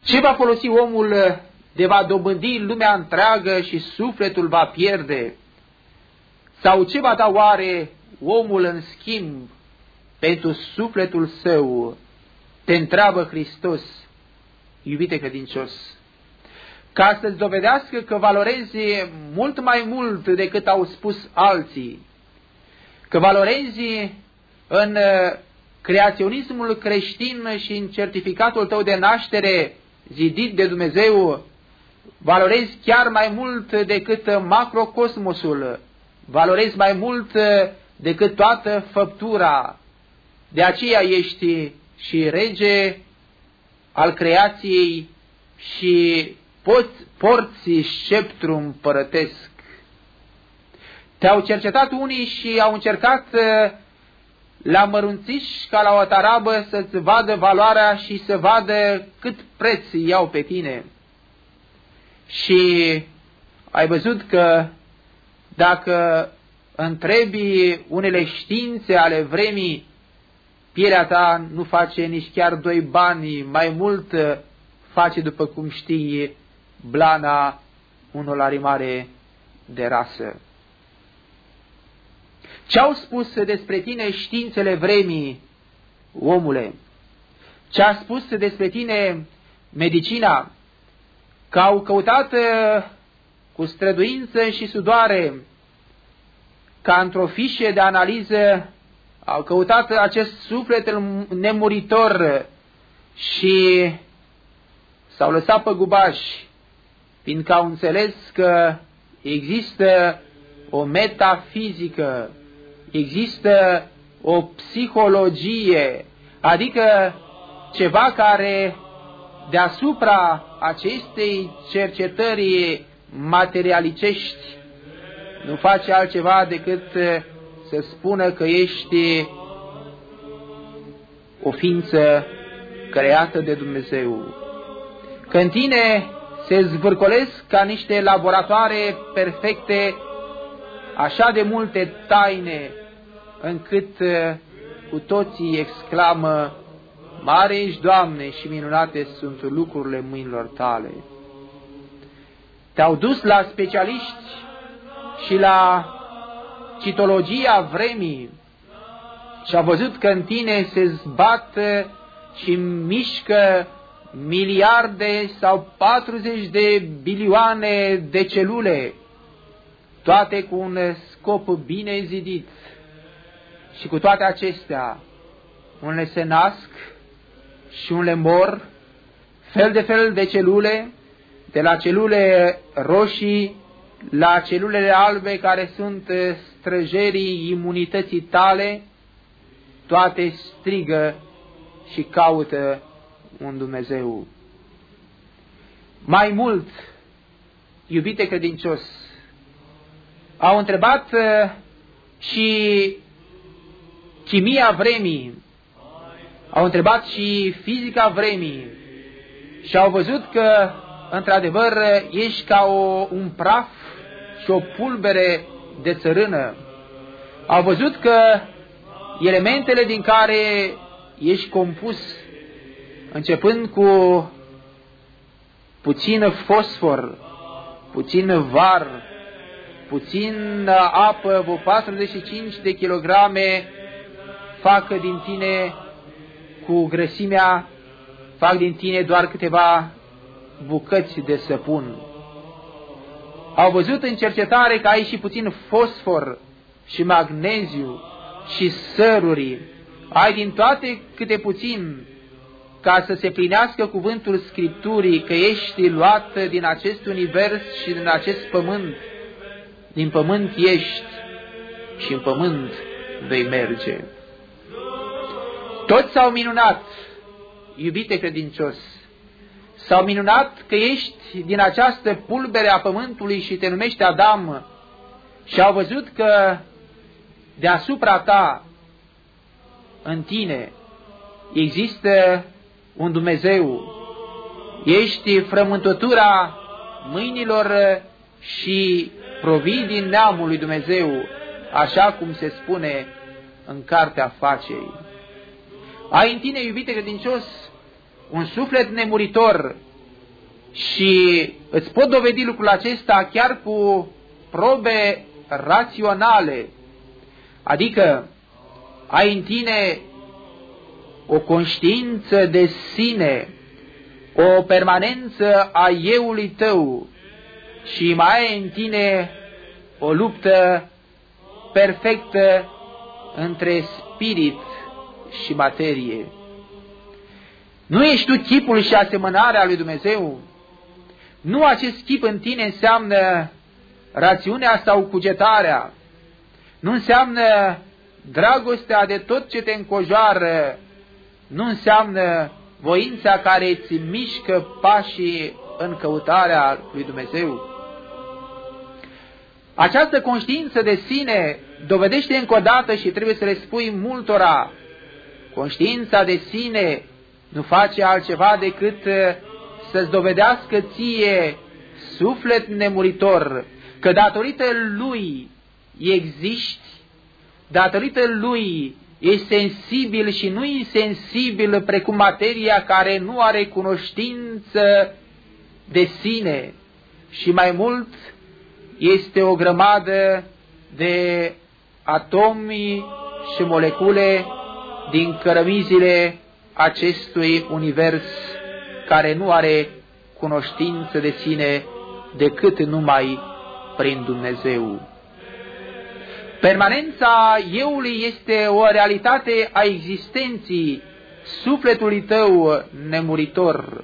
Ce va folosi omul de va dobândi lumea întreagă și sufletul va pierde? Sau ce va da oare omul în schimb pentru sufletul său? Te întreabă Hristos, iubite credincios, ca să-ți dovedească că valorezi mult mai mult decât au spus alții, că valorezi în creaționismul creștin și în certificatul tău de naștere zidit de Dumnezeu, valorezi chiar mai mult decât macrocosmosul, valorezi mai mult decât toată făptura. De aceea ești și rege al creației și porți sceptru împărătesc. Te-au cercetat unii și au încercat la mărunțiș ca la o tarabă să-ți vadă valoarea și să vadă cât preț iau pe tine. Și ai văzut că dacă întrebi unele științe ale vremii, pielea ta nu face nici chiar 2 bani, mai mult face, după cum știi, blana unor larimare de rasă. Ce-au spus despre tine științele vremii, omule? Ce-a spus despre tine medicina? Că au căutat cu străduință și sudoare, ca într-o fișă de analiză, au căutat acest suflet nemuritor și s-au lăsat pe gubași, fiindcă au înțeles că există o metafizică, există o psihologie, adică ceva care deasupra acestei cercetări materialicești nu face altceva decât să spună că ești o ființă creată de Dumnezeu. Că în tine se zvârcolesc ca niște laboratoare perfecte așa de multe taine, încât cu toții exclamă: mare ești, Doamne, și minunate sunt lucrurile mâinilor tale. Te-au dus la specialiști și la citologia vremii și a văzut că în tine se zbat și mișcă miliarde sau 40 de bilioane de celule, toate cu un scop bine zidit. Și cu toate acestea, unele se nasc și unele mor, fel de fel de celule, de la celule roșii la celulele albe care sunt străjerii imunității tale, toate strigă și caută un Dumnezeu. Mai mult, iubite credincios, au întrebat și chimia vremii, au întrebat și fizica vremii și au văzut că, într-adevăr, ești ca un praf și o pulbere de țărână. Au văzut că elementele din care ești compus, începând cu puțin fosfor, puțin var, puțin apă, vreo 45 de kilograme, fac din tine, cu grăsimea, fac din tine doar câteva bucăți de săpun. Au văzut în cercetare că ai și puțin fosfor și magneziu și săruri. Ai din toate câte puțin, ca să se plinească cuvântul Scripturii că ești luat din acest univers și din acest pământ. Din pământ ești și în pământ vei merge. Toți s-au minunat, iubite credincios, s-au minunat că ești din această pulbere a pământului și te numești Adam și au văzut că deasupra ta, în tine, există un Dumnezeu. Ești frământătura mâinilor și provii din neamul lui Dumnezeu, așa cum se spune în Cartea Facei. Ai în tine, iubite credincios, un suflet nemuritor, Și îți pot dovedi lucrul acesta chiar cu probe raționale. Adică ai în tine o conștiință de sine, o permanență a euului tău și mai ai în tine o luptă perfectă între spirit și materie. Nu ești tu chipul și asemănarea lui Dumnezeu? Nu acest chip în tine înseamnă rațiunea sau cugetarea, nu înseamnă dragostea de tot ce te înconjoară, nu înseamnă voința care îți mișcă pașii în căutarea lui Dumnezeu. Această conștiință de sine dovedește încă o dată și trebuie să le spui multora. Conștiința de sine nu face altceva decât să-ți dovedească ție, suflet nemuritor, că datorită lui existi, datorită lui ești sensibil și nu insensibil precum materia care nu are cunoștință de sine și mai mult este o grămadă de atomi și molecule din cărămizile acestui univers care nu are cunoștință de sine decât numai prin Dumnezeu. Permanența euului este o realitate a existenții sufletului tău nemuritor.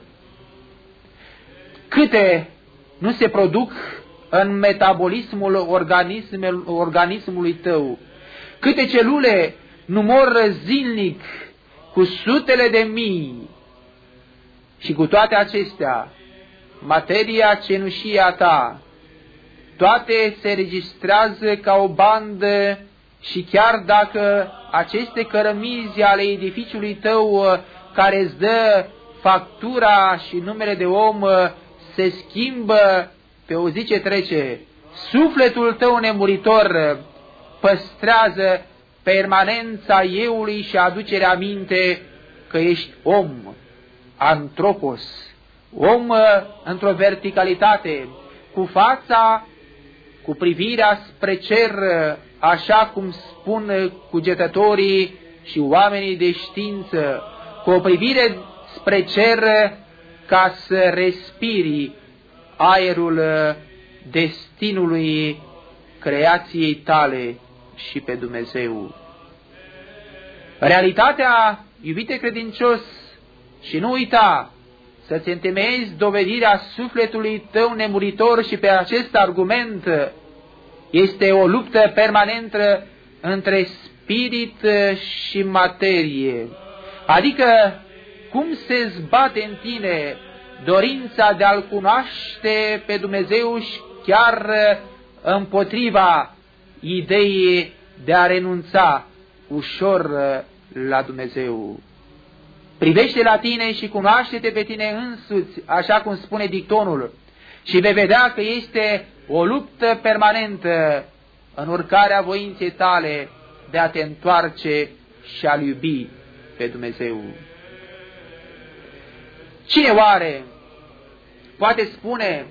Câte nu se produc în metabolismul organismului tău, câte celule nu mor zilnic cu sutele de mii, și cu toate acestea, materia cenușie a ta, toate se registrează ca o bandă și chiar dacă aceste cărămizi ale edificiului tău care îți dă factura și numele de om se schimbă pe o zi ce trece, sufletul tău nemuritor păstrează permanența euului și aducerea aminte că ești om, antropos, om într-o verticalitate, cu fața, cu privirea spre cer, așa cum spun cugetătorii și oamenii de știință, cu o privire spre cer ca să respiri aerul destinului creației tale și pe Dumnezeu. Realitatea, iubite credincios, și nu uita să-ți întemeiezi dovedirea sufletului tău nemuritor și pe acest argument este o luptă permanentă între spirit și materie. Adică cum se zbate în tine dorința de a-L cunoaște pe Dumnezeu și chiar împotriva ideii de a renunța ușor la Dumnezeu. Privește la tine și cunoaște-te pe tine însuți, așa cum spune dictonul, și vei vedea că este o luptă permanentă în urcarea voinței tale de a te întoarce și a-L iubi pe Dumnezeu. Cine oare poate spune,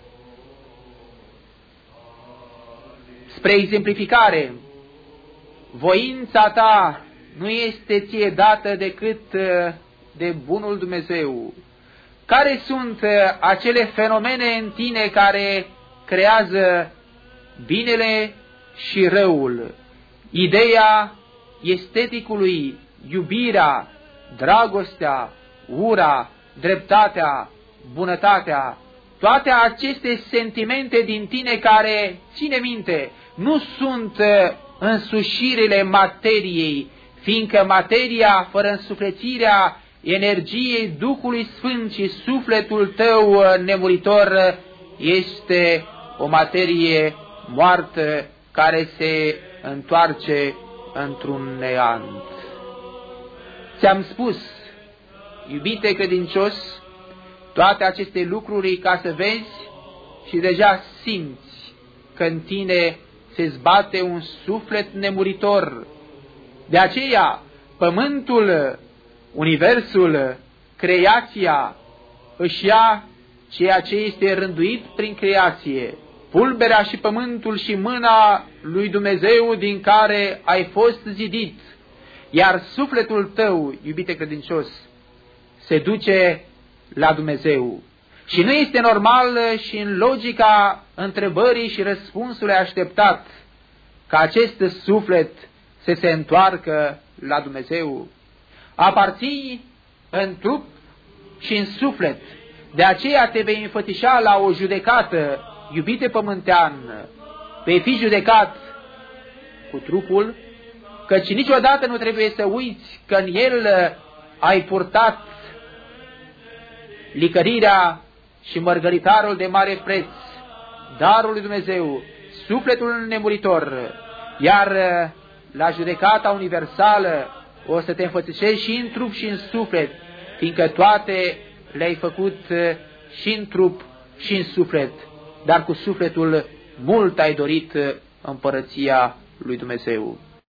spre exemplificare, voința ta nu este ție dată decât de bunul Dumnezeu? Care sunt acele fenomene în tine care creează binele și răul? Ideea esteticului, iubirea, dragostea, ura, dreptatea, bunătatea, toate aceste sentimente din tine care, ține minte, nu sunt însușirile materiei, fiindcă materia, fără însuflețirea energiei Duhului Sfânt și sufletul tău nemuritor, este o materie moartă care se întoarce într-un neant. Ți-am spus, iubite credincios, toate aceste lucruri ca să vezi și deja simți că în tine se zbate un suflet nemuritor. De aceea, pământul, universul, creația își ia ceea ce este rânduit prin creație, pulberea și pământul și mâna lui Dumnezeu din care ai fost zidit, iar sufletul tău, iubite credincios, se duce la Dumnezeu. Și nu este normal și în logica întrebării și răspunsului așteptat ca acest suflet să se întoarcă la Dumnezeu. Aparții în trup și în suflet, de aceea te vei înfățișa la o judecată, iubite pământean, vei fi judecat cu trupul, căci niciodată nu trebuie să uiți că în el ai purtat licărirea și mărgăritarul de mare preț, darul lui Dumnezeu, sufletul nemuritor, iar la judecata universală o să te înfățișezi și în trup și în suflet, fiindcă toate le-ai făcut și în trup și în suflet, dar cu sufletul mult ai dorit împărăția lui Dumnezeu.